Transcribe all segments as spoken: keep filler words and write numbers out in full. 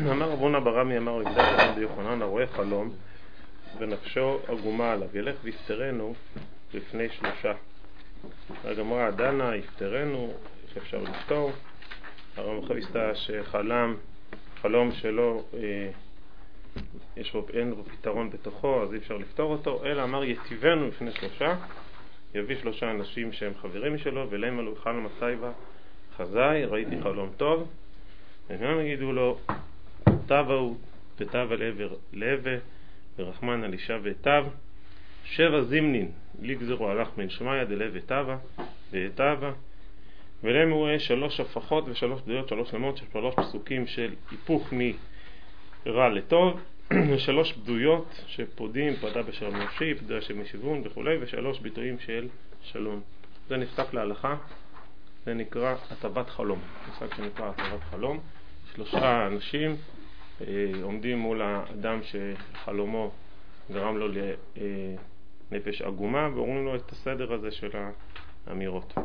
אמר רבונה ברמי, אמר רבי דוד יוחנן, הרואה חלום ונפשו עגומה עליו, ילך ויפטרנו לפני שלושה. הגמרא דנה, יפטרנו, איך אפשר לפתור? הרמח"ל הסתא שחלם, חלום שלו, אה, יש בו, אין בו פתרון בתוכו, אז אי אפשר לפתור אותו, אלא אמר יציבנו לפני שלושה, יביא שלושה אנשים שהם חברים שלו, ולהם עלו חלום הסייבה, חזאי, ראיתי חלום טוב, והם יגידו לו, טבע הוא, וטבע לעבר לעבר, ורחמן על אישה וטב, שבע זימנין, לגזרו הלך מן שמיה דלווה טבע, וטבע, ולהם הוא שלוש הפכות ושלוש בדויות, שלוש למות, שלוש פסוקים של היפוך מרע לטוב, ושלוש בדויות שפודים, פדה בשם נפשי, פדה של משיבון וכו', ושלוש ביטויים של שלום. זה נפתח להלכה, זה נקרא הטבת חלום. נפתח שנקרא הטבת חלום. שלושה אנשים אה, עומדים מול האדם שחלומו גרם לו לנפש עגומה, ואומרים לו את הסדר הזה של האמירות.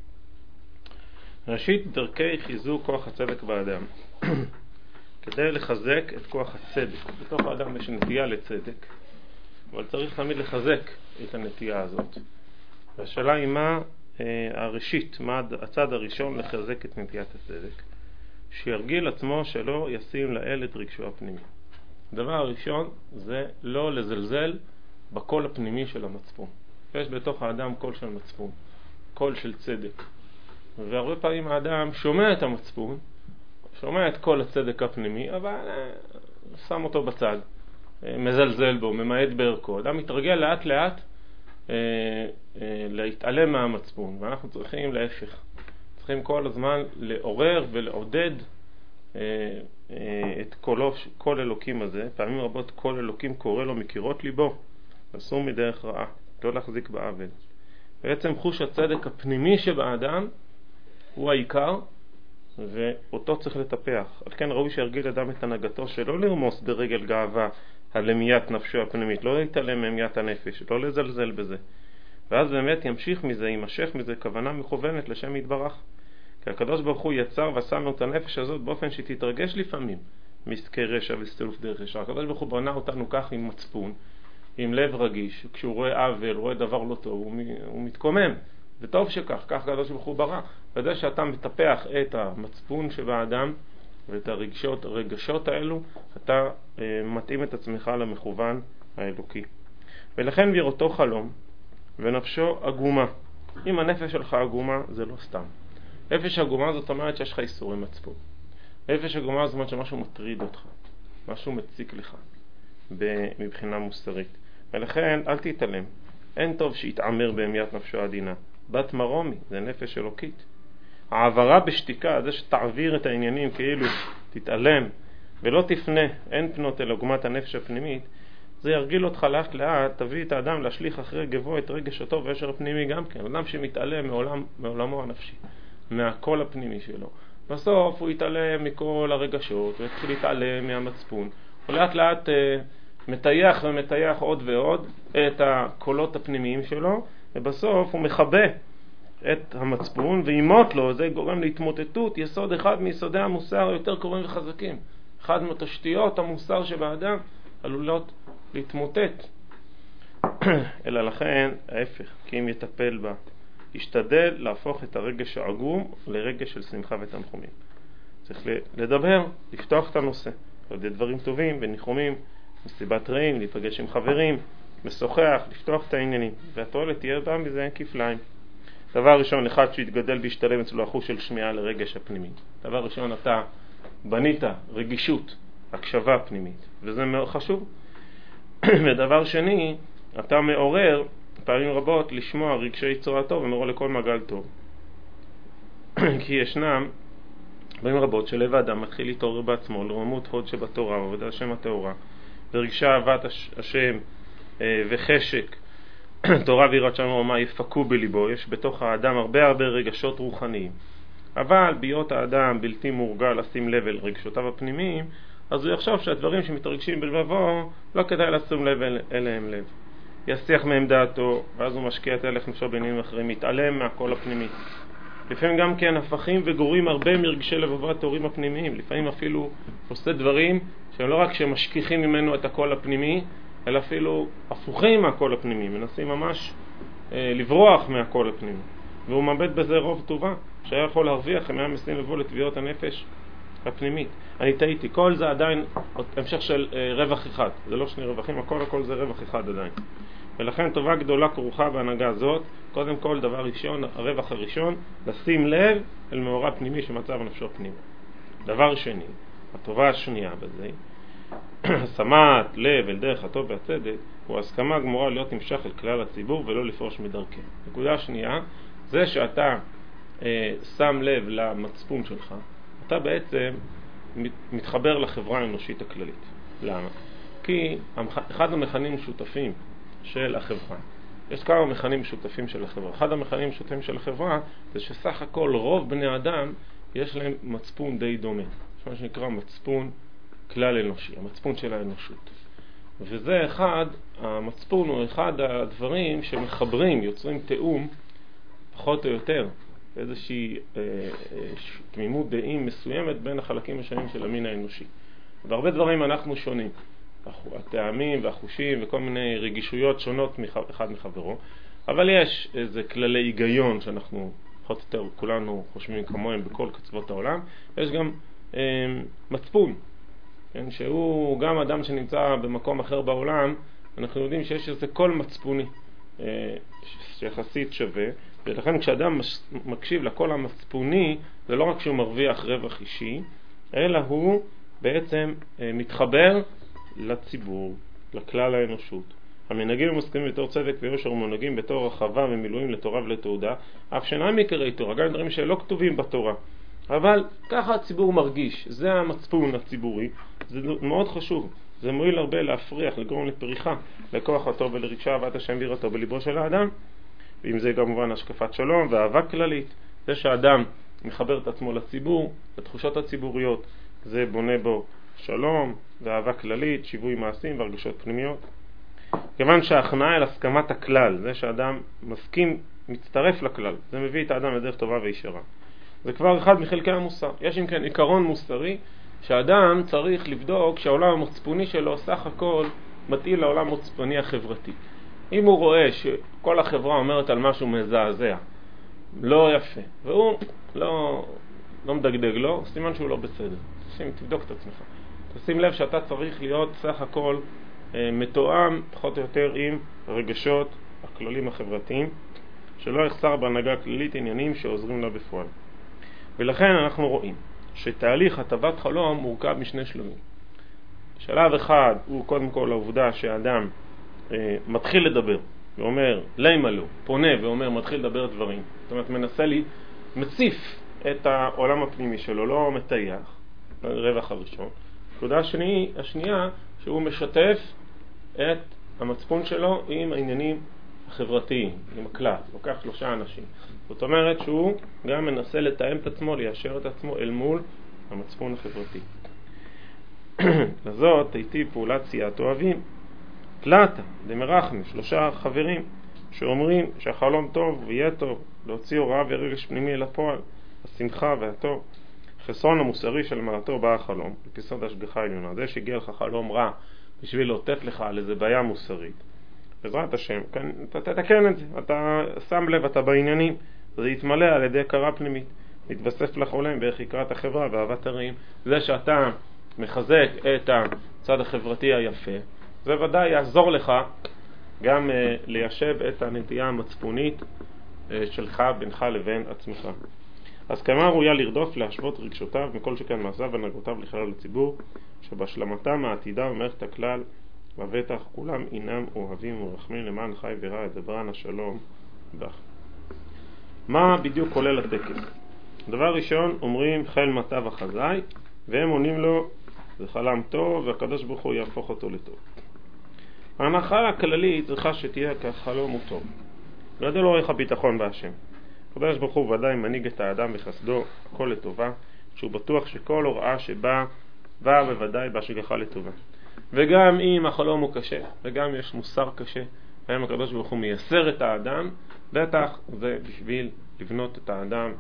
ראשית, דרכי חיזוק כוח הצדק באדם. כדי לחזק את כוח הצדק. בתוך האדם יש נטייה לצדק, אבל צריך תמיד לחזק את הנטייה הזאת. והשאלה היא מה אה, הראשית, מה הצד הראשון לחזק את נטיית הצדק. שירגיל עצמו שלא ישים לאל את רגשו הפנימי. הדבר הראשון זה לא לזלזל בקול הפנימי של המצפון. יש בתוך האדם קול של מצפון, קול של צדק. והרבה פעמים האדם שומע את המצפון, שומע את כל הצדק הפנימי, אבל שם אותו בצד, מזלזל בו, ממעט בערכו. אדם מתרגל לאט לאט להתעלם מהמצפון, ואנחנו צריכים להפך. צריכים כל הזמן לעורר ולעודד את קולו, כל אלוקים הזה. פעמים רבות כל אלוקים קורא לו מקירות ליבו, אסור מדרך רעה, לא להחזיק בעוול. בעצם חוש הצדק הפנימי שבאדם הוא העיקר, ואותו צריך לטפח. על כן ראוי שירגיל אדם את הנהגתו שלא לרמוס ברגל גאווה על למיית נפשו הפנימית, לא להתעלם ממיית הנפש, לא לזלזל בזה. ואז באמת ימשיך מזה, יימשך מזה כוונה מכוונת לשם יתברך. כי הקדוש ברוך הוא יצר ועשה לנו את הנפש הזאת באופן שתתרגש לפעמים מעסקי רשע וסילוף דרך רשע. הקדוש ברוך הוא בנה אותנו כך עם מצפון, עם לב רגיש. כשהוא רואה עוול, רואה דבר לא טוב, הוא, הוא מתקומם. וטוב שכך, כך הקדוש ברוך הוא ברא. וזה שאתה מטפח את המצפון שבאדם ואת הרגשות, הרגשות האלו, אתה אה, מתאים את עצמך למכוון האלוקי. ולכן בראותו חלום ונפשו עגומה. אם הנפש שלך עגומה, זה לא סתם. נפש עגומה זאת אומרת שיש לך איסורי מצפון. נפש עגומה זאת אומרת שמשהו מטריד אותך, משהו מציק לך מבחינה מוסרית. ולכן אל תתעלם. אין טוב שיתעמר בהמיית נפשו עדינה. בת מרומי, זה נפש אלוקית. העברה בשתיקה, זה שתעביר את העניינים כאילו תתעלם ולא תפנה, אין פנות אל עגומת הנפש הפנימית, זה ירגיל אותך לאט לאט, תביא את האדם להשליך אחרי גבו את רגש הטוב וישר הפנימי גם כן. אדם שמתעלם מעולם, מעולמו הנפשי, מהקול הפנימי שלו, בסוף הוא יתעלם מכל הרגשות ויתחיל להתעלם מהמצפון. הוא לאט לאט אה, מטייח ומטייח עוד ועוד את הקולות הפנימיים שלו, ובסוף הוא מחבא את המצפון וימות לו. זה גורם להתמוטטות, יסוד אחד מיסודי המוסר היותר קרובים וחזקים. אחד מתשתיות המוסר שבאדם עלולות להתמוטט. אלא לכן ההפך, כי אם יטפל בה, ישתדל להפוך את הרגש העגום לרגש של שמחה ותנחומים. צריך לדבר, לפתוח את הנושא, לעודד דברים טובים וניחומים, מסיבת רעים, להיפגש עם חברים, משוחח, לפתוח את העניינים, והתועלת תהיה בה מזה כפליים. דבר ראשון, אחד שיתגדל וישתלם אצלו החוש של שמיעה לרגש הפנימי. דבר ראשון, אתה בנית רגישות, הקשבה פנימית, וזה מאוד חשוב. ודבר שני, אתה מעורר פעמים רבות לשמוע רגשי צורה טוב ומעורר לכל מגל טוב. כי ישנם פעמים רבות שלב האדם מתחיל להתעורר בעצמו לרוממות הוד שבתורה ועבודת השם הטהורה, ורגשי אהבת השם וחשק תורה ויראת שם ומה יפקו בליבו. יש בתוך האדם הרבה הרבה רגשות רוחניים, אבל ביות האדם בלתי מורגל לשים לב אל רגשותיו הפנימיים, אז הוא יחשוב שהדברים שמתרגשים בלבבו לא כדאי לשים לב אליהם לב, יסיח מהם דעתו, ואז הוא משקיע את הלך נפשו בעניינים אחרים, מתעלם מהקול הפנימי. לפעמים גם כן הפכים וגורים הרבה מרגשי לבבו הטהורים הפנימיים. לפעמים אפילו עושה דברים שהם לא רק שמשכיחים ממנו את הקול הפנימי, אלא אפילו הפוכים מהקול הפנימי, מנסים ממש אה, לברוח מהקול הפנימי. והוא מאבד בזה רוב טובה, שהיה יכול להרוויח אם היה מסיים לבוא לתביעות הנפש הפנימית. אני טעיתי, כל זה עדיין המשך של אה, רווח אחד, זה לא שני רווחים, הכל הכל זה רווח אחד עדיין. ולכן טובה גדולה כרוכה בהנהגה הזאת. קודם כל, דבר ראשון, הרווח הראשון, לשים לב אל מאורע פנימי שמצב נפשו פנימה. דבר שני, הטובה השנייה בזה, שמת לב אל דרך הטוב והצדק, הוא הסכמה גמורה להיות נמשך אל כלל הציבור ולא לפרוש מדרכי. נקודה שנייה, זה שאתה אה, שם לב למצפון שלך, אתה בעצם מתחבר לחברה האנושית הכללית. למה? כי אחד המכנים משותפים של החברה, יש כמה מכנים משותפים של החברה. אחד המכנים משותפים של החברה זה שסך הכל רוב בני אדם יש להם מצפון די דומה, מה שנקרא מצפון כלל אנושי, המצפון של האנושות. וזה אחד, המצפון הוא אחד הדברים שמחברים, יוצרים תאום פחות או יותר, איזושהי אה, אה, תמימות דעים מסוימת בין החלקים השונים של המין האנושי. והרבה דברים אנחנו שונים, הטעמים והחושים וכל מיני רגישויות שונות אחד מחברו, אבל יש איזה כללי היגיון שאנחנו פחות או יותר כולנו חושבים כמוהם בכל קצוות העולם. יש גם אה, מצפון, כן, שהוא גם אדם שנמצא במקום אחר בעולם, אנחנו יודעים שיש איזה קול מצפוני אה, שיחסית שווה, ולכן כשאדם מקשיב לקול המצפוני, זה לא רק שהוא מרוויח רווח אישי, אלא הוא בעצם אה, מתחבר לציבור, לכלל האנושות. המנהגים המוסכמים בתור צדק ויושר ומונהגים בתור רחבה ומילואים לתורה ולתעודה, אף שאינם עיקרי תורה, גם דברים שלא כתובים בתורה. אבל ככה הציבור מרגיש, זה המצפון הציבורי, זה מאוד חשוב. זה מועיל הרבה להפריח, לגרום לפריחה, לכוח הטוב ולרגשי אהבת השם ויראתו בליבו של האדם. ואם זה כמובן השקפת שלום ואהבה כללית, זה שהאדם מחבר את עצמו לציבור, לתחושות הציבוריות, זה בונה בו שלום ואהבה כללית, שיווי מעשים והרגשות פנימיות. כיוון שההכנעה אל הסכמת הכלל, זה שהאדם מסכים, מצטרף לכלל, זה מביא את האדם לדרך טובה וישרה. זה כבר אחד מחלקי המוסר. יש אם כן עיקרון מוסרי שהאדם צריך לבדוק שהעולם המצפוני שלו סך הכל מתאים לעולם המצפוני החברתי. אם הוא רואה שכל החברה אומרת על משהו מזעזע, לא יפה, והוא לא, לא מדגדג לו, סימן שהוא לא בסדר. תשים, תבדוק את עצמך. תשים לב שאתה צריך להיות סך הכל אה, מתואם פחות או יותר עם רגשות הכללים החברתיים, שלא יחסר בהנהגה הכללית עניינים שעוזרים לה בפועל. ולכן אנחנו רואים שתהליך הטבת חלום מורכב משני שלבים. שלב אחד הוא קודם כל העובדה שהאדם אה, מתחיל לדבר ואומר למה לא, פונה ואומר מתחיל לדבר דברים, זאת אומרת מנסה לי, מציף את העולם הפנימי שלו, לא מטייח, רווח הראשון. נקודה השני, השנייה שהוא משתף את המצפון שלו עם העניינים החברתיים, עם הכלל, לוקח שלושה אנשים. זאת אומרת שהוא גם מנסה לתאם את עצמו, ליישר את עצמו אל מול המצפון החברתי. לזאת הייתי פעולת סיעת אוהבים. תלתה, דמרחמי, שלושה חברים שאומרים שהחלום טוב ויהיה טוב, להוציא הוראה ורגש פנימי אל הפועל, השמחה והטוב. חסרון המוסרי של מעלתו בא החלום, בפיסות השגחה עליונה. זה שהגיע לך חלום רע בשביל להוטף לך על איזה בעיה מוסרית. בעזרת השם, כן, אתה תתקן את זה, אתה שם לב, אתה בעניינים, זה יתמלא על ידי הכרה פנימית, מתווסף לחולם בערך יקרת החברה ואהבת הרעים. זה שאתה מחזק את הצד החברתי היפה, זה ודאי יעזור לך גם uh, ליישב את הנטייה המצפונית uh, שלך בינך לבין עצמך. אז כמה ראויה לרדוף להשוות רגשותיו מכל שכן מעשיו והנהגותיו לכלל הציבור, שבהשלמתם העתידה במערכת הכלל בבטח כולם אינם אוהבים ורחמים למען חי ורע ידברן השלום בך. מה בדיוק כולל הטקס? דבר ראשון, אומרים חיל מטה וחזאי, והם עונים לו זה חלם טוב והקדוש ברוך הוא יהפוך אותו לטוב. ההנחה הכללית צריכה שתהיה כחלום הוא טוב. גדול אורך הביטחון בהשם. הקדוש ברוך הוא ודאי מנהיג את האדם בחסדו הכל לטובה, שהוא בטוח שכל הוראה שבאה באה בוודאי בהשגחה לטובה. וגם אם החלום הוא קשה, וגם יש מוסר קשה, היום הקדוש ברוך הוא מייסר את האדם, בטח זה בשביל לבנות את האדם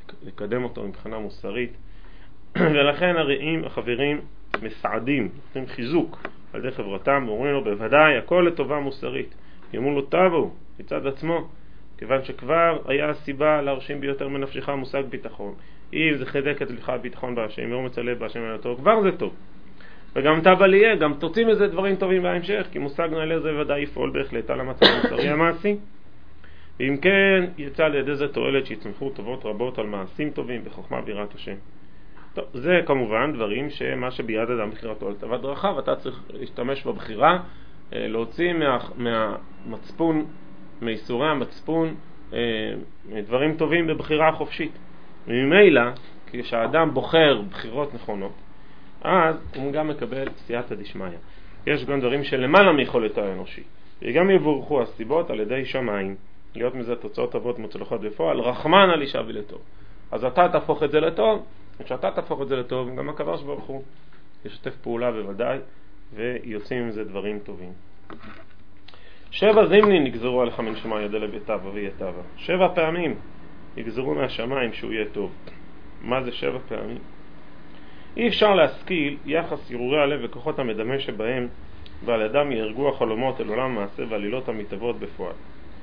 לקדם אותו מבחינה מוסרית. ולכן הרעים, החברים, מסעדים, נותנים חיזוק על ידי חברתם, ואומרים לו בוודאי הכל לטובה מוסרית. יאמרו לו תבו מצד עצמו, כיוון שכבר היה הסיבה להרשים ביותר מנפשך מושג ביטחון. אם זה חדק את לך ביטחון בהשם, ואומץ הלב בהשם על הטוב, כבר זה טוב. וגם תבל יהיה, גם תוצאים מזה דברים טובים בהמשך, כי מושג נעלה זה ודאי יפעול בהחלט על המצב המוסרי המעשי. ואם כן, יצא על ידי זה תועלת שיצמחו טובות רבות על מעשים טובים בחוכמה ביראת השם. טוב, זה כמובן דברים שמה שביד אדם בחירתו על טבעת דרכיו, אתה צריך להשתמש בבחירה, להוציא מה, מהמצפון, מייסורי המצפון, דברים טובים בבחירה חופשית. וממילא, כשהאדם בוחר בחירות נכונות, אז הוא גם מקבל סייעתא דשמיא. יש גם דברים שלמעלה מיכולת האנושי, וגם יבורכו הסיבות על ידי שמיים, להיות מזה תוצאות טובות מוצלחות בפועל, רחמן על אישה ולטוב. אז אתה תהפוך את זה לטוב, וכשאתה תהפוך את זה לטוב, גם הקדוש ברוך הוא ישתף פעולה בוודאי, ויוצאים עם זה דברים טובים. שבע זימנים נגזרו עליך מן שמיים ידע לביתיו ויתיו. שבע פעמים יגזרו מהשמיים שהוא יהיה טוב. מה זה שבע פעמים? אי אפשר להשכיל יחס הרהורי הלב וכוחות המדמה שבהם, ועל ידם יהרגו החלומות אל עולם המעשה ועלילות המתהוות בפועל.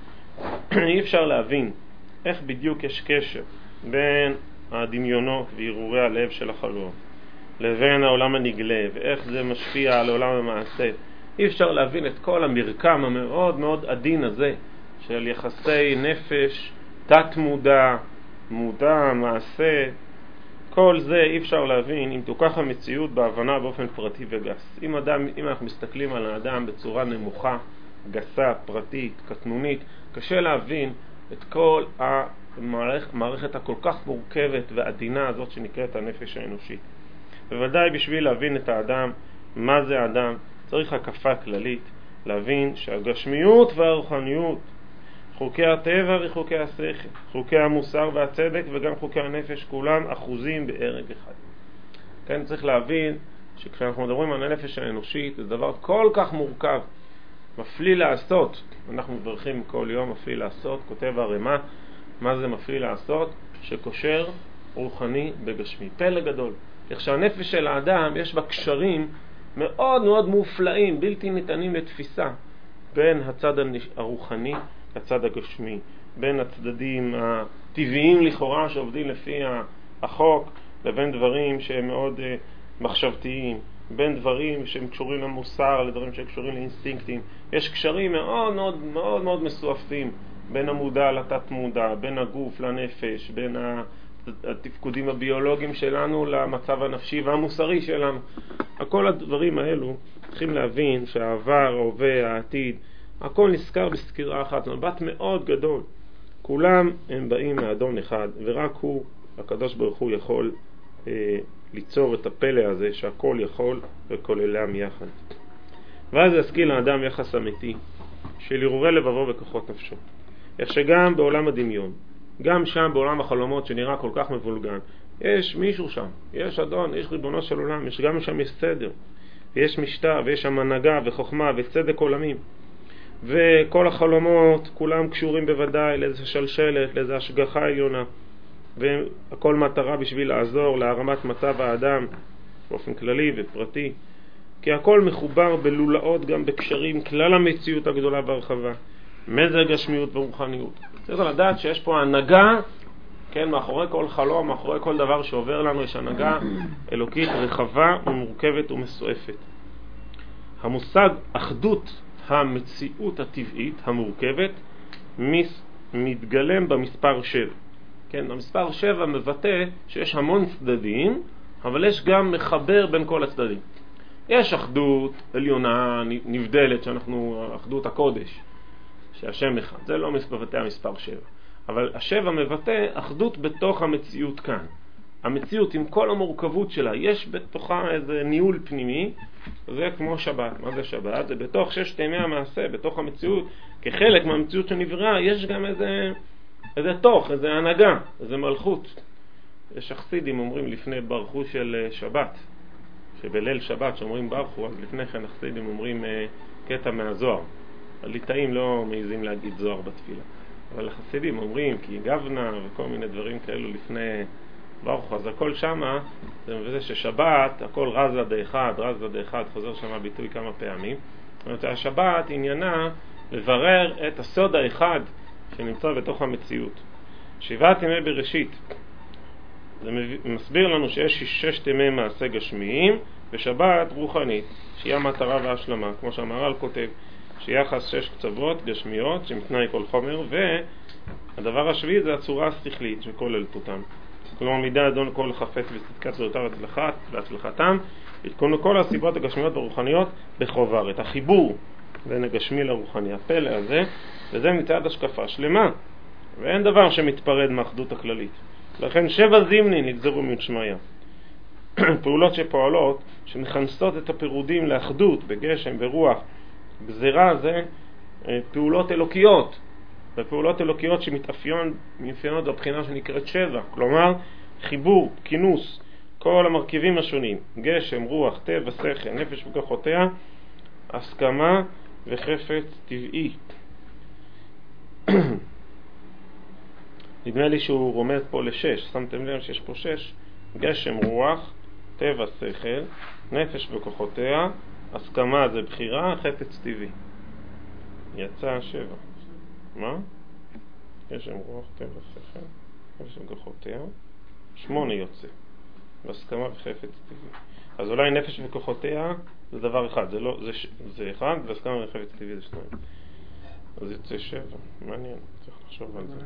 אי אפשר להבין איך בדיוק יש קשר בין הדמיונות והרהורי הלב של החלום לבין העולם הנגלה, ואיך זה משפיע על העולם המעשה. אי אפשר להבין את כל המרקם המאוד מאוד עדין הזה של יחסי נפש, תת מודע, מודע, מעשה. כל זה אי אפשר להבין אם תוכח המציאות בהבנה באופן פרטי וגס. אם, אדם, אם אנחנו מסתכלים על האדם בצורה נמוכה, גסה, פרטית, קטנונית, קשה להבין את כל המערכת הכל כך מורכבת ועדינה הזאת שנקראת הנפש האנושית. בוודאי בשביל להבין את האדם, מה זה האדם, צריך הקפה כללית, להבין שהגשמיות והרוחניות, חוקי הטבע וחוקי השכל, חוקי המוסר והצדק וגם חוקי הנפש, כולם אחוזים בערג אחד. כן, צריך להבין שכשאנחנו מדברים על הנפש האנושית, זה דבר כל כך מורכב, מפליא לעשות. אנחנו מברכים כל יום מפליא לעשות, כותב הרמ"א, מה זה מפליא לעשות? שקושר רוחני בגשמי. פלא גדול. איך שהנפש של האדם יש בה קשרים מאוד מאוד מופלאים, בלתי ניתנים לתפיסה, בין הצד הרוחני לצד הגשמי, בין הצדדים הטבעיים לכאורה שעובדים לפי החוק, לבין דברים שהם מאוד מחשבתיים, בין דברים שהם קשורים למוסר לדברים שהם קשורים לאינסטינקטים. יש קשרים מאוד מאוד מאוד מאוד מסועפים בין המודע לתת מודע, בין הגוף לנפש, בין התפקודים הביולוגיים שלנו למצב הנפשי והמוסרי שלנו. הכל הדברים האלו צריכים להבין שהעבר, ההווה, העתיד, הכל נזכר בסקירה אחת, מבט מאוד גדול. כולם הם באים מאדון אחד, ורק הוא, הקדוש ברוך הוא, יכול אה, ליצור את הפלא הזה שהכל יכול וכוללם יחד. ואז ישכיל האדם יחס אמיתי של הרהורי לבבו וכוחות נפשו. איך שגם בעולם הדמיון, גם שם בעולם החלומות שנראה כל כך מבולגן, יש מישהו שם, יש אדון, יש ריבונו של עולם, יש גם שם יש סדר, ויש משטר, ויש שם הנהגה וחוכמה וצדק עולמים. וכל החלומות כולם קשורים בוודאי לאיזה שלשלת, לאיזה השגחה עליונה, והכל מטרה בשביל לעזור להרמת מצב האדם באופן כללי ופרטי, כי הכל מחובר בלולאות גם בקשרים כלל המציאות הגדולה והרחבה, מזג השמיות ורוחניות. צריך לדעת שיש פה הנהגה, כן, מאחורי כל חלום, מאחורי כל דבר שעובר לנו יש הנהגה אלוקית רחבה ומורכבת ומסועפת. המושג אחדות המציאות הטבעית המורכבת מתגלם במספר שבע. כן, המספר שבע מבטא שיש המון צדדים, אבל יש גם מחבר בין כל הצדדים. יש אחדות עליונה נבדלת, שאנחנו אחדות הקודש, שהשם אחד, זה לא מבטא המספר שבע. אבל השבע מבטא אחדות בתוך המציאות כאן. המציאות עם כל המורכבות שלה, יש בתוכה איזה ניהול פנימי, זה כמו שבת. מה זה שבת? זה בתוך ששת ימי המעשה, בתוך המציאות, כחלק מהמציאות שנבראה, יש גם איזה, איזה תוך, איזה הנהגה, איזה מלכות. יש החסידים אומרים לפני ברכו של שבת, שבליל שבת שאומרים ברכו, אז לפני כן החסידים אומרים קטע מהזוהר. הליטאים לא מעיזים להגיד זוהר בתפילה. אבל החסידים אומרים כי גבנה וכל מיני דברים כאלו לפני ברוך, אז הכל שמה, זה מבזה ששבת, הכל רזה דאחד, רזה דאחד, חוזר שמה ביטוי כמה פעמים. זאת אומרת, השבת עניינה לברר את הסוד האחד שנמצא בתוך המציאות. שבעת ימי בראשית, זה מסביר לנו שיש ששת ימי מעשה גשמיים, ושבת רוחנית, שהיא המטרה וההשלמה, כמו שהמהר"ל כותב, שיחס שש קצוות גשמיות, שמתנאי כל חומר, והדבר השביעי זה הצורה השכלית שכוללת אותם. כלומר, מידה אדון כל חפץ וצדקת זרועותיו והצלחת, והצלחתם, התכונו כל הסיבות הגשמיות והרוחניות בחובר. את החיבור בין הגשמי לרוחני, הפלא הזה, וזה מצד השקפה שלמה, ואין דבר שמתפרד מאחדות הכללית. לכן שבע זימני נגזרו מן שמיא. פעולות שפועלות, שמכנסות את הפירודים לאחדות, בגשם, ברוח. גזירה זה פעולות אלוקיות, ופעולות אלוקיות שמתאפיינות בבחינה שנקראת שבע, כלומר חיבור, כינוס, כל המרכיבים השונים, גשם, רוח, טבע, שכל, נפש וכוחותיה, הסכמה וחפץ טבעי. נדמה לי שהוא רומז פה לשש, שמתם לב שיש פה שש, גשם, רוח, טבע, שכל, נפש וכוחותיה, הסכמה זה בחירה, חפץ טבעי. יצא שבע. מה? גשם, רוח, טבע, שכל, נפש וכוחותיה, שמונה יוצא. והסכמה וחפץ טבעי. אז אולי נפש וכוחותיה זה דבר אחד, זה לא, זה, זה אחד, והסכמה וחפץ טבעי זה שניים. אז יוצא שבע. מעניין, צריך לחשוב על זה.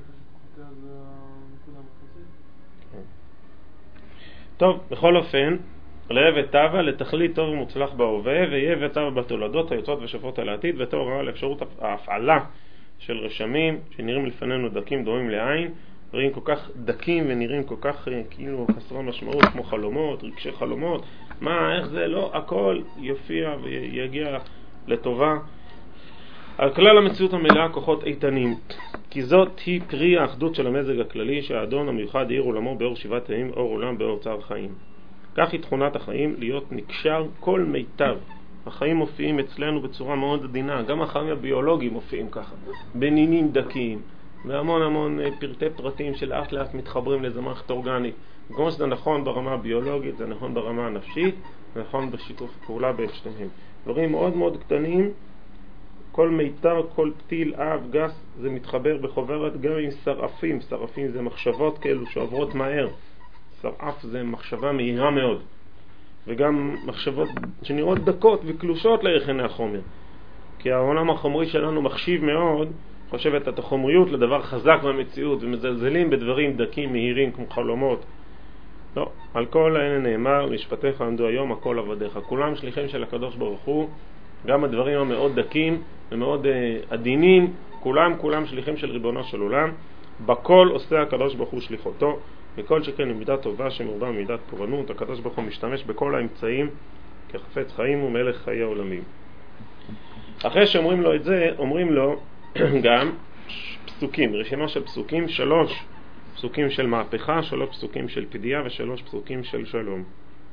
טוב, בכל אופן, לאה וטבע לתכלית טוב ומוצלח בהווה, ויהיה וטבע בתולדות היוצאות ושופרות על העתיד, וטוב רע לאפשרות ההפעלה של רשמים שנראים לפנינו דקים דומים לעין, נראים כל כך דקים ונראים כל כך כאילו חסרי משמעות, כמו חלומות, רגשי חלומות, מה, איך זה, לא, הכל יופיע ויגיע לטובה. על כלל המציאות המלאה כוחות איתנים, כי זאת היא פרי האחדות של המזג הכללי שהאדון המיוחד העיר עולמו באור שבעת ימים, אור עולם באור צער חיים. כך היא תכונת החיים, להיות נקשר כל מיטב. החיים מופיעים אצלנו בצורה מאוד עדינה, גם החיים הביולוגיים מופיעים ככה, בנינים דקים, והמון המון פרטי פרטים שלאט לאט מתחברים לאיזה מערכת אורגנית. כמו שזה נכון ברמה הביולוגית, זה נכון ברמה הנפשית, זה נכון בשיתוף פעולה בין שניהם. דברים מאוד מאוד קטנים, כל מיתר, כל פתיל, אב, גס, זה מתחבר בחוברת גם עם שרעפים. שרעפים זה מחשבות כאלו שעוברות מהר. שרעף זה מחשבה מהירה מאוד. וגם מחשבות שנראות דקות וקלושות ליחני החומר. כי העולם החומרי שלנו מחשיב מאוד, חושבת את החומריות לדבר חזק במציאות, ומזלזלים בדברים דקים, מהירים, כמו חלומות. לא, על כל האלה נאמר, משפטיך עמדו היום, הכל עבדיך. כולם שליחים של הקדוש ברוך הוא, גם הדברים המאוד דקים ומאוד uh, עדינים, כולם כולם שליחים של ריבונו של עולם. בכל עושה הקדוש ברוך הוא שליחותו, וכל שכן במידה טובה שמורבה במידת פורענות, הקדוש ברוך הוא משתמש בכל האמצעים כחפץ חיים ומלך חיי העולמים. אחרי שאומרים לו את זה, אומרים לו גם פסוקים, רשימה של פסוקים, שלוש פסוקים של מהפכה, שלוש פסוקים של פדיעה ושלוש פסוקים של שלום.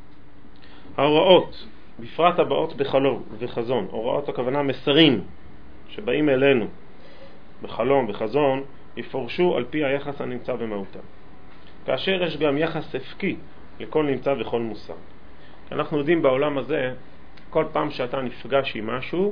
ההוראות, בפרט הבאות בחלום וחזון, הוראות הכוונה מסרים שבאים אלינו בחלום וחזון, יפורשו על פי היחס הנמצא במהותם. כאשר יש גם יחס הפקי לכל נמצא וכל מושג. אנחנו יודעים בעולם הזה, כל פעם שאתה נפגש עם משהו,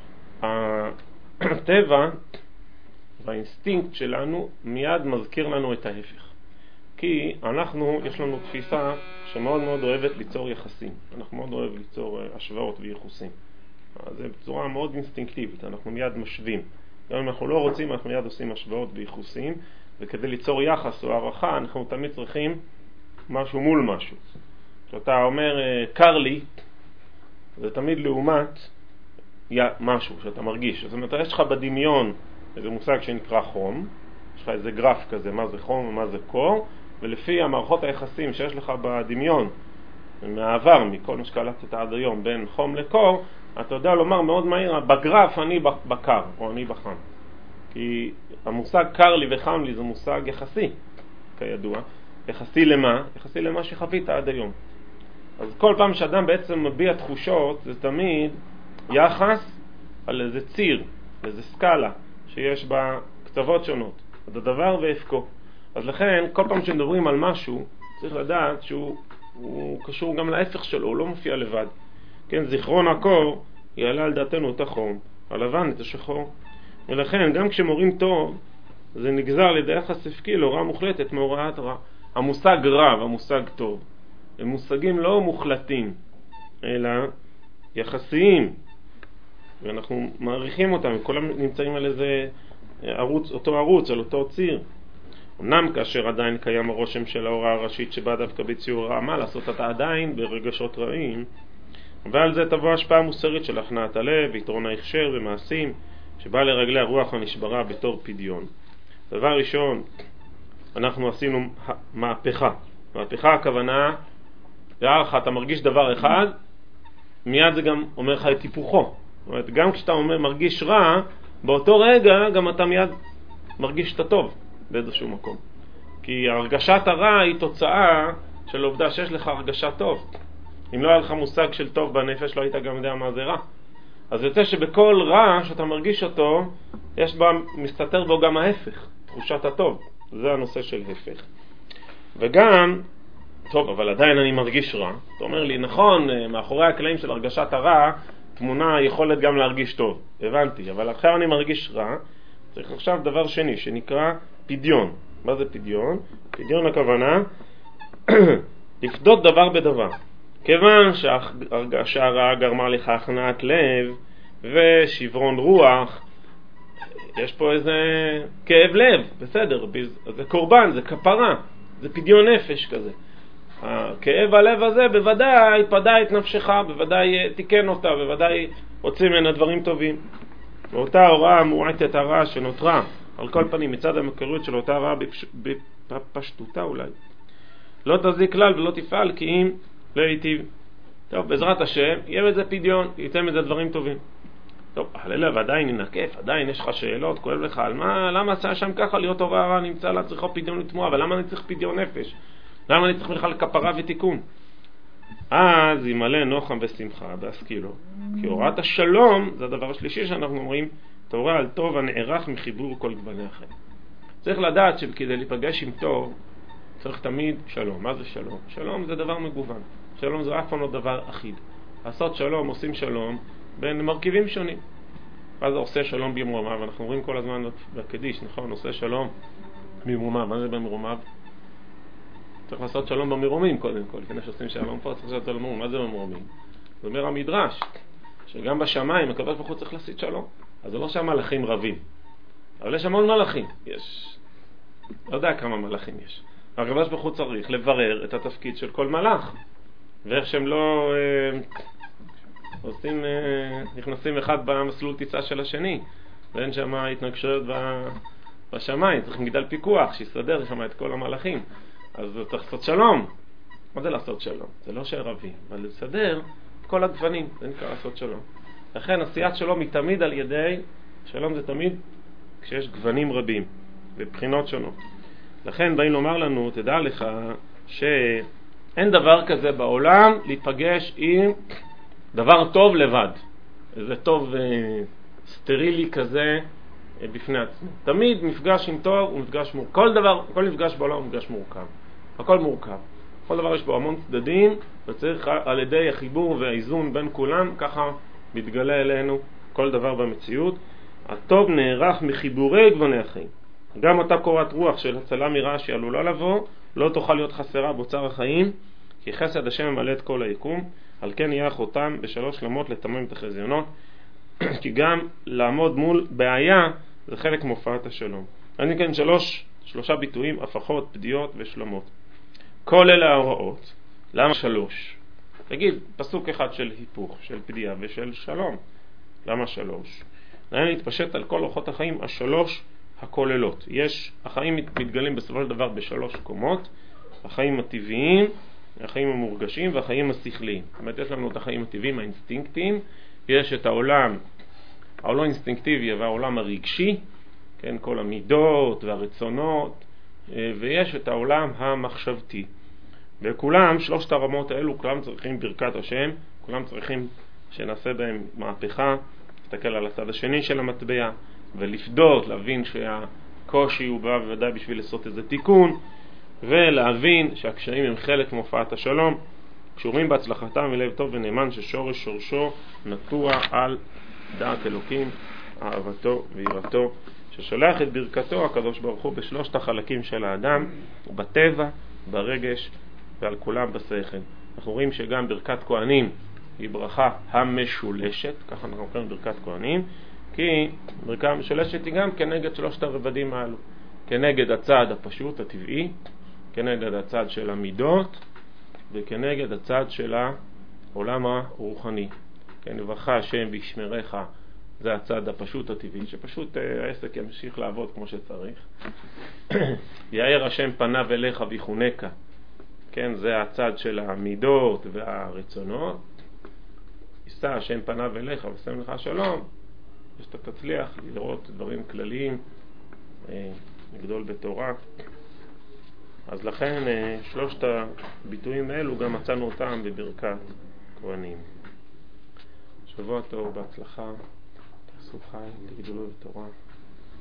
הטבע והאינסטינקט שלנו מיד מזכיר לנו את ההפך. כי אנחנו, יש לנו תפיסה שמאוד מאוד אוהבת ליצור יחסים. אנחנו מאוד אוהב ליצור השוואות ויחוסים. זה בצורה מאוד אינסטינקטיבית, אנחנו מיד משווים. גם אם אנחנו לא רוצים, אנחנו מיד עושים השוואות ויחוסים, וכדי ליצור יחס או הערכה, אנחנו תמיד צריכים משהו מול משהו. כשאתה אומר, קר לי, זה תמיד לעומת משהו שאתה מרגיש. זאת אומרת, יש לך בדמיון איזה מושג שנקרא חום, יש לך איזה גרף כזה, מה זה חום ומה זה קור, ולפי המערכות היחסים שיש לך בדמיון, מהעבר, מכל מה שקלטת עד היום, בין חום לקור, אתה יודע לומר מאוד מהיר, בגרף אני בקר, או אני בחם. כי המושג קר לי וחם לי זה מושג יחסי, כידוע. יחסי למה? יחסי למה שחווית עד היום. אז כל פעם שאדם בעצם מביע תחושות, זה תמיד יחס על איזה ציר, איזה סקאלה, שיש בה קצוות שונות. זה דבר והפקו. אז לכן, כל פעם שמדברים על משהו, צריך לדעת שהוא הוא קשור גם להפך שלו, הוא לא מופיע לבד. כן, זיכרון הקור יעלה על דעתנו את החום, הלבן את השחור. ולכן, גם כשמורים טוב, זה נגזר לידי יחס הפקי להוראה מוחלטת מהוראת רע. המושג רע והמושג טוב הם מושגים לא מוחלטים, אלא יחסיים, ואנחנו מעריכים אותם, כולם נמצאים על איזה ערוץ, אותו ערוץ, על אותו ציר. אמנם כאשר עדיין קיים הרושם של ההוראה הראשית שבאה דווקא בציור רע, מה לעשות, אתה עדיין ברגשות רעים, ועל זה תבוא השפעה מוסרית של הכנעת הלב, יתרון ההכשר ומעשים, שבא לרגלי הרוח הנשברה בתור פדיון. דבר ראשון, אנחנו עשינו מהפכה. מהפכה הכוונה, בערך אתה מרגיש דבר אחד, מיד זה גם אומר לך את היפוכו. זאת אומרת, גם כשאתה אומר, מרגיש רע, באותו רגע גם אתה מיד מרגיש את הטוב באיזשהו מקום. כי הרגשת הרע היא תוצאה של עובדה שיש לך הרגשת טוב. אם לא היה לך מושג של טוב בנפש, לא היית גם יודע מה זה רע. אז יוצא שבכל רע שאתה מרגיש אותו, יש בה, מסתתר בו גם ההפך, תחושת הטוב. זה הנושא של הפך. וגם, טוב, אבל עדיין אני מרגיש רע. אתה אומר לי, נכון, מאחורי הקלעים של הרגשת הרע, תמונה יכולת גם להרגיש טוב. הבנתי, אבל עכשיו אני מרגיש רע. צריך עכשיו דבר שני, שנקרא פדיון. מה זה פדיון? פדיון הכוונה, לפדות דבר בדבר. כיוון שההרגשה הרעה גרמה לך הכנעת לב ושברון רוח, יש פה איזה כאב לב, בסדר, זה קורבן, זה כפרה, זה פדיון נפש כזה. הכאב הלב הזה בוודאי פדה את נפשך, בוודאי תיקן אותה, בוודאי הוציא ממנה דברים טובים. ואותה הוראה המועטת הרעה שנותרה, על כל פנים מצד המקוריות של אותה הרעה בפשטותה אולי, לא תזיק כלל ולא תפעל כי אם לא ייטיב. טוב, בעזרת השם, יהיה בזה פדיון, יצא מזה דברים טובים. טוב, הלב עדיין ינקף, עדיין יש לך שאלות, כואב לך על מה, למה עשה שם ככה להיות טוב הרע, נמצא לה צריכה פדיון לתמועה, אבל למה אני צריך פדיון נפש? למה אני צריך בכלל כפרה ותיקון? אז ימלא נוחם ושמחה בהשכילו. כי הוראת השלום, זה הדבר השלישי שאנחנו אומרים, תורה על טוב הנערך מחיבור כל גווני החיים. צריך לדעת שכדי להיפגש עם טוב, צריך תמיד שלום. מה זה שלום? שלום זה דבר מגוון. שלום זה אף פעם לא דבר אחיד. לעשות שלום, עושים שלום בין מרכיבים שונים. אז זה עושה שלום במרומיו, ואנחנו אומרים כל הזמן בקדיש, נכון? עושה שלום במרומיו. מה זה במרומיו? צריך לעשות שלום במרומים קודם כל. לפני שעושים שלום פה צריך לעשות שלום במרומים. מה זה במרומים? זה אומר המדרש, שגם בשמיים הקדוש ברוך הוא צריך לעשות שלום. אז זה לא שהמלאכים רבים. אבל יש המון מלאכים. יש, לא יודע כמה מלאכים יש. הקדוש ברוך הוא צריך לברר את התפקיד של כל מלאך. ואיך שהם לא אה, עושים, אה, נכנסים אחד במסלול טיסה של השני. ואין שם התנגשויות בשמיים. צריך מגדל פיקוח שיסדר שם את כל המלאכים. אז צריך לעשות שלום. מה זה לעשות שלום? זה לא שרבים, אבל לסדר כל הגוונים. זה נקרא לעשות שלום. לכן עשיית שלום היא תמיד על ידי, שלום זה תמיד כשיש גוונים רבים ובחינות שונות. לכן באים לומר לנו, תדע לך שאין דבר כזה בעולם להיפגש עם דבר טוב לבד. איזה טוב אה, סטרילי כזה אה, בפני עצמו. תמיד מפגש עם טוב הוא מפגש מורכב. כל דבר, כל מפגש בעולם הוא מפגש מורכב. הכל מורכב. כל דבר יש בו המון צדדים, וצריך על ידי החיבור והאיזון בין כולם, ככה מתגלה אלינו כל דבר במציאות. הטוב נערך מחיבורי גווני החיים. גם אותה קורת רוח של הצלה מרע שעלולה לבוא, לא תוכל להיות חסרה באוצר החיים, כי חסד השם ממלא את כל היקום, על כן יהיה החותם בשלוש שלמות לתמם את החזיונות, כי גם לעמוד מול בעיה זה חלק מופעת השלום. אני כאן שלוש, שלושה ביטויים, הפכות, פדיות ושלמות. כל אלה ההוראות. למה שלוש? תגיד, פסוק אחד של היפוך, של פדיה ושל שלום. למה שלוש? נהיה להתפשט על כל אורחות החיים השלוש הכוללות. יש, החיים מתגלים בסופו של דבר בשלוש קומות, החיים הטבעיים, החיים המורגשים והחיים השכליים. זאת אומרת, יש לנו את החיים הטבעיים, האינסטינקטיים, יש את העולם, העולם האינסטינקטיבי והעולם הרגשי, כן, כל המידות והרצונות, ויש את העולם המחשבתי. וכולם, שלושת הרמות האלו, כולם צריכים ברכת השם, כולם צריכים שנעשה בהם מהפכה, להסתכל על הצד השני של המטבע, ולפדות, להבין שכל קושי, הוא בא בוודאי בשביל לעשות איזה תיקון, ולהבין שהקשיים הם חלק מהופעת השלום, קשורים בהצלחתם מלב טוב ונאמן ששורש שורשו נטוע על דעת אלוקים, אהבתו ויראתו, ששולח את ברכתו הקדוש ברוך הוא בשלושת החלקים של האדם, בטבע, ברגש ועל כולם בשכל. אנחנו רואים שגם ברכת כהנים היא ברכה המשולשת, ככה אנחנו קוראים ברכת כהנים, כי ברכה המשולשת היא גם כנגד שלושת הרבדים האלו, כנגד הצד הפשוט, הטבעי, כנגד הצד של המידות, וכנגד הצד של העולם הרוחני. כן, ברכה השם וישמרך, זה הצד הפשוט הטבעי, שפשוט העסק ימשיך לעבוד כמו שצריך. יאר השם פניו אליך ויחונקה, כן, זה הצד של המידות והרצונות. יישא השם פניו אליך ושם לך שלום, שאתה תצליח לראות דברים כלליים, לגדול בתורה. אז לכן שלושת הביטויים האלו גם מצאנו אותם בברכת כהנים. שבוע טוב, בהצלחה, תעשו חי, תגדלו בתורה.